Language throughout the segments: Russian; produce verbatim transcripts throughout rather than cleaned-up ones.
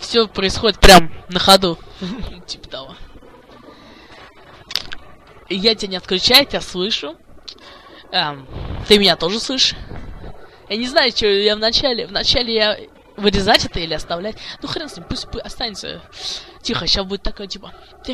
все происходит прям на ходу. Типа того. Я тебя не отключаю, я тебя слышу. Эм, ты меня тоже слышишь. Я не знаю, что я вначале. Вначале я вырезать это или оставлять. Ну хрен с ним, пусть, пусть останется. Тихо, сейчас будет такое типа.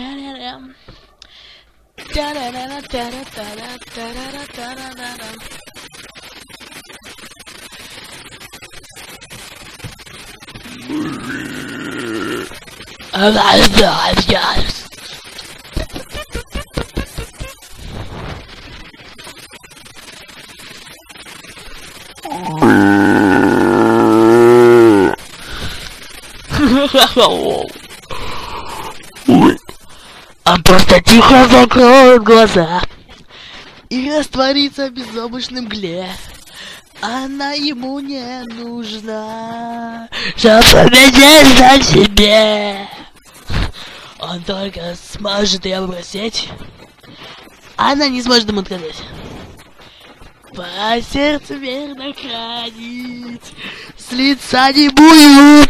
Он просто тихо закроет глаза и растворится в безоблачной мгле. Она ему не нужна, чтобы победить за себе. Он только сможет ее бросить. Она не сможет ему отказать. По сердцу верно хранит, с лица немую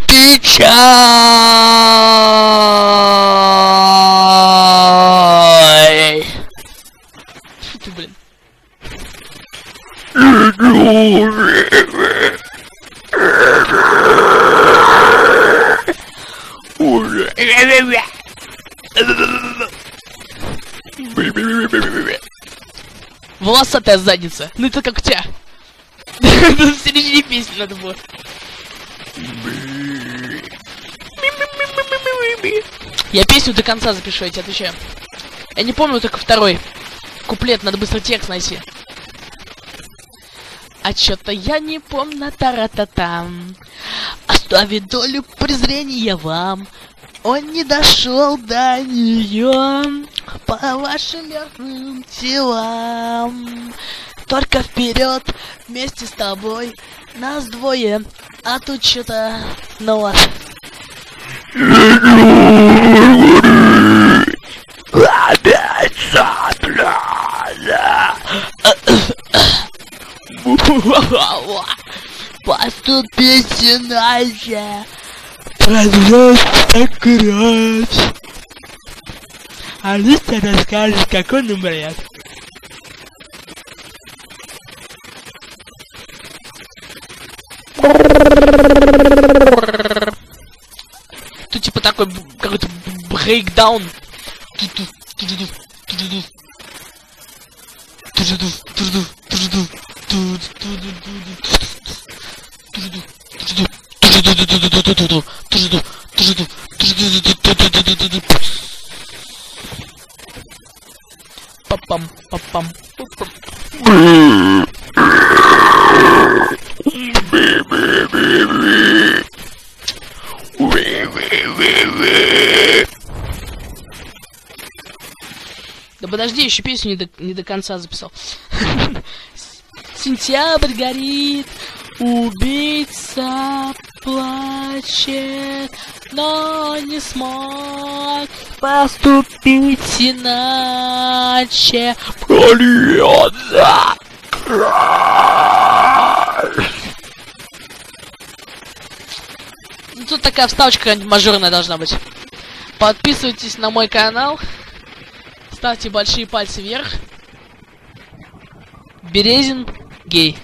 печаль. Фу ты, блин. Волосатая задница. Ну это как у тебя. В середине песни надо было. Я песню до конца запишу, я тебе отвечаю. Я не помню только второй куплет, надо быстро текст найти. А чё-то я не помню, тара-та-там. Оставит долю презрения вам. Он не дошел до нее по вашим мертвым телам. Только вперед вместе с тобой. Нас двое, а тут что-то ну ладно. Опять цапля. Поступите иначе. Пожалуйста, кровь. Алиса расскажет, как он умрет. Тут типа такой какой-то брейкдаун. Папам, папам, папам. Да подожди, еще песню не до, не до конца записал. Сентябрь горит, убийца плачет, но не смог поступить иначе. Прольется кровь. Тут такая вставочка мажорная должна быть. Подписывайтесь на мой канал. Ставьте большие пальцы вверх. Березин гей.